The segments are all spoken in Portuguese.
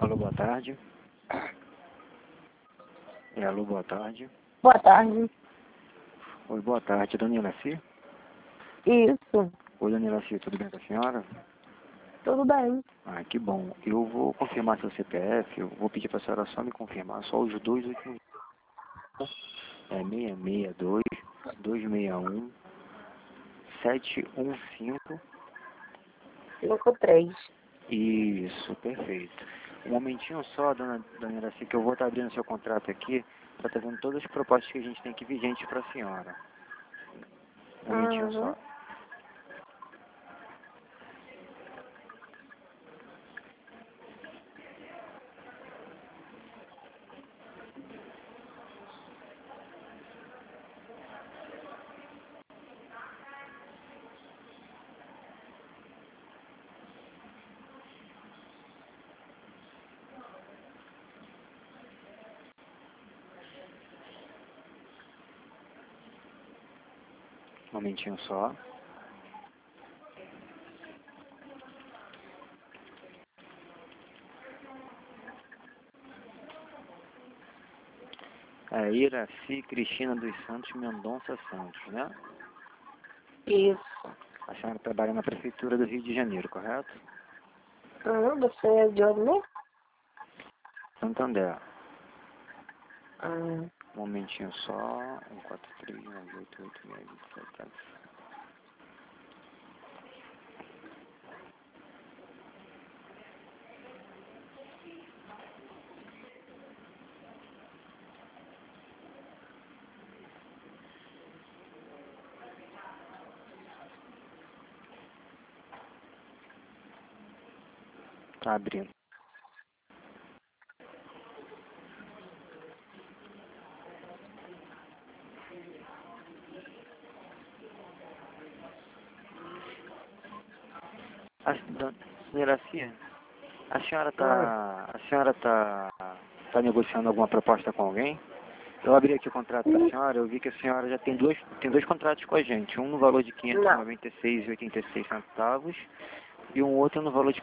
Alô, boa tarde. Alô, boa tarde. Boa tarde. Oi, boa tarde, dona Iraci? Isso. Oi, dona Iraci, tudo bem com a senhora? Tudo bem. Ah, que bom. Eu vou confirmar seu CPF, eu vou pedir para a senhora só me confirmar, só os dois últimos. É 662 261 715. 53. Isso, perfeito. Um momentinho só, dona Iraci, que eu vou estar abrindo seu contrato aqui para estar vendo todas as propostas que a gente tem aqui vigentes para a senhora. Um momentinho Uhum. só. Um momentinho só. É Iraci Cristina dos Santos Mendonça Santos, né? Isso. A senhora trabalha na Prefeitura do Rio de Janeiro, correto? Você é de onde mesmo? Santander. Hum. Um momentinho só. 143 98 86 Tá abrindo. Dona Iraci, a senhora tá negociando alguma proposta com alguém? Eu abri aqui o contrato da senhora, eu vi que a senhora já tem dois contratos com a gente, um no valor de Não. 596,86 e um outro no valor de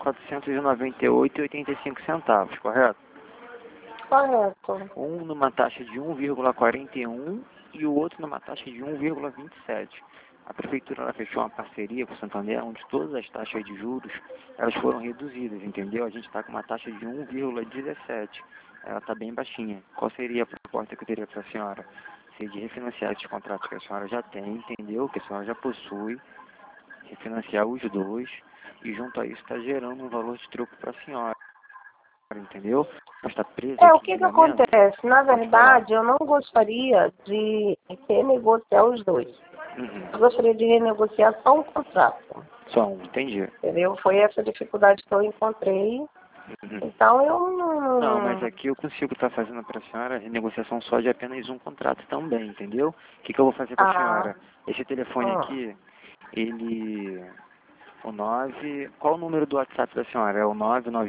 498,85, correto? Correto. Um numa taxa de 1,41 e o outro numa taxa de 1,27. A prefeitura ela fechou uma parceria com o Santander, onde todas as taxas de juros elas foram reduzidas, entendeu? A gente está com uma taxa de 1,17. Ela está bem baixinha. Qual seria a proposta que eu teria para a senhora? Seria de refinanciar esses contratos que a senhora já tem, entendeu? Que a senhora já possui, refinanciar os dois e junto a isso está gerando um valor de troco para a senhora, entendeu? Mas está presa O aqui que no que momento. acontece? Na Pode falar. verdade, eu não gostaria de renegociar os dois. Uhum. Eu gostaria de renegociar só um contrato. Só um, entendi. Entendeu? Foi essa dificuldade que eu encontrei. Uhum. Então, eu Não, mas não... aqui eu consigo estar fazendo para a senhora a renegociação só de apenas um contrato também, entendeu? O que que eu vou fazer para a Ah, senhora? Esse telefone aqui, ele... O 9... Qual o número do WhatsApp da senhora? É o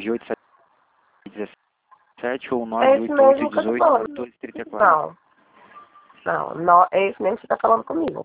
99817 ou o é esse mesmo que eu tô falando. 988181434? Não, é esse mesmo que você está falando comigo.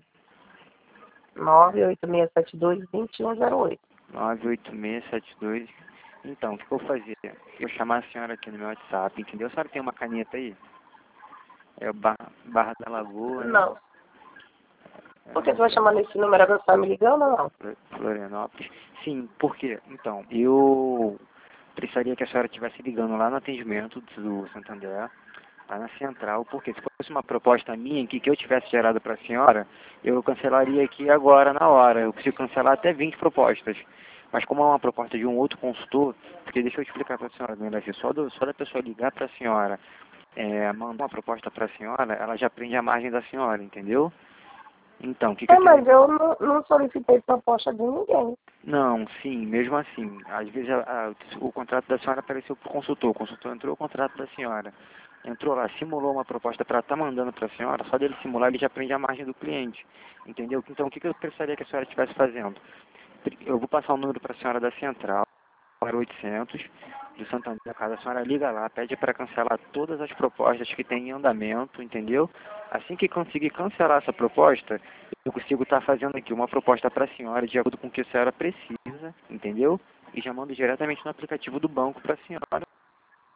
98672-2108. 98672... Então, o que que eu vou fazer? Eu vou chamar a senhora aqui no meu WhatsApp, entendeu? A senhora tem uma caneta aí? É o Barra da Lagoa, né? Não. Por que você vai chamar nesse número agora? Você tá me ligando ou não? Florianópolis. Sim, por quê? Então, eu precisaria que a senhora estivesse ligando lá no atendimento do Santander, lá na central, porque se fosse uma proposta minha aqui que eu tivesse gerado para a senhora, eu cancelaria aqui agora na hora. Eu consigo cancelar até 20 propostas. Mas como é uma proposta de um outro consultor, porque deixa eu explicar para a senhora, dona Iraci, só da pessoa ligar para a senhora, mandar uma proposta para a senhora, ela já prende a margem da senhora, entendeu? Então, o que que eu teria... Mas eu não solicitei proposta de ninguém. Não, sim, mesmo assim. Às vezes o contrato da senhora apareceu para o consultor entrou o contrato da senhora. Entrou lá, simulou uma proposta para estar mandando para a senhora, só dele simular ele já prende a margem do cliente. Entendeu? Então o que que eu precisaria que a senhora estivesse fazendo? Eu vou passar o número para a senhora da central, para 800, do Santander, a senhora liga lá, pede para cancelar todas as propostas que tem em andamento, entendeu? Assim que conseguir cancelar essa proposta, eu consigo estar fazendo aqui uma proposta para a senhora de acordo com o que a senhora precisa, entendeu? E já mando diretamente no aplicativo do banco para a senhora.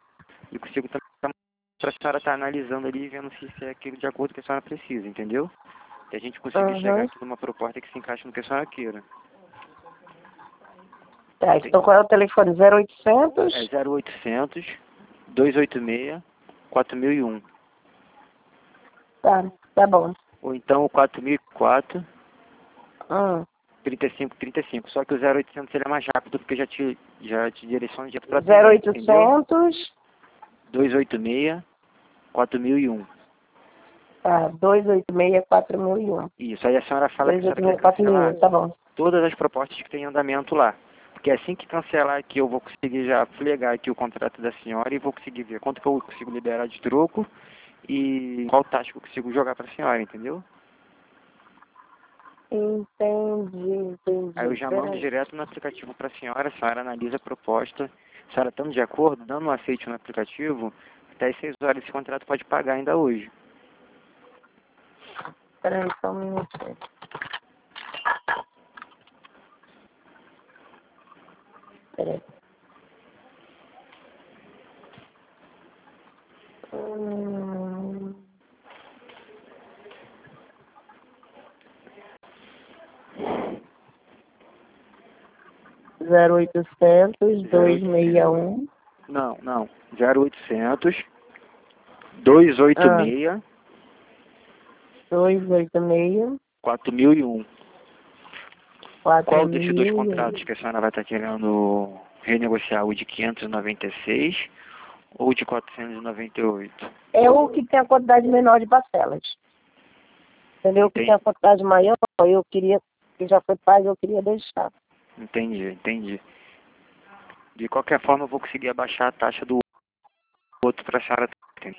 e consigo também para a senhora estar analisando ali e vendo se é aquilo de acordo com o que a senhora precisa, entendeu? E a gente conseguir chegar aqui numa proposta que se encaixe no que a senhora queira. Tá, então qual é o telefone? 0800? É 0800 286 4001. Tá bom. Ou então o 4004 Hum. 3535. Só que o 0800 ele é mais rápido porque já te direciona direto para 0800? 286 4001. Tá, 286-4001. Isso, aí a senhora fala que a senhora quer 286-4001, cancelar tá bom. todas as propostas que tem em andamento lá. Porque assim que cancelar aqui, eu vou conseguir já flegar aqui o contrato da senhora e vou conseguir ver quanto que eu consigo liberar de troco e qual taxa que eu consigo jogar para a senhora, entendeu? Entendi. Aí eu já mando direto no aplicativo para a senhora analisa a proposta. A senhora estando de acordo, dando um aceite no aplicativo, até às 6 horas esse contrato pode pagar ainda hoje. Peraí, só um minuto. Peraí. Hum... 0800-261. Não. 0800 286 286 4001. 4001. Qual desses dois contratos que a senhora vai estar querendo renegociar? O de 596 ou de 498? É o que tem a quantidade menor de parcelas. Entendeu? O que tem a quantidade maior, eu queria, que já foi pago, eu queria deixar. Entendi. De qualquer forma, eu vou conseguir abaixar a taxa do outro para a senhora.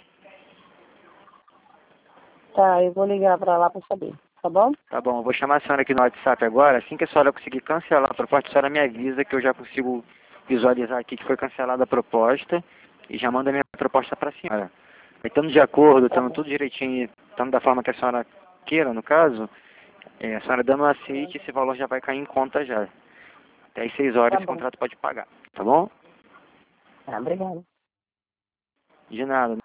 Tá, eu vou ligar pra lá pra saber, tá bom? Tá bom, eu vou chamar a senhora aqui no WhatsApp agora. Assim que a senhora conseguir cancelar a proposta, a senhora me avisa que eu já consigo visualizar aqui que foi cancelada a proposta e já manda a minha proposta para a senhora. Estando de acordo, estando tudo direitinho, estando da forma que a senhora queira, no caso, a senhora dando um aceite, esse valor já vai cair em conta já. Até às 6 horas esse contrato pode pagar, tá bom? Tá, obrigada. De nada.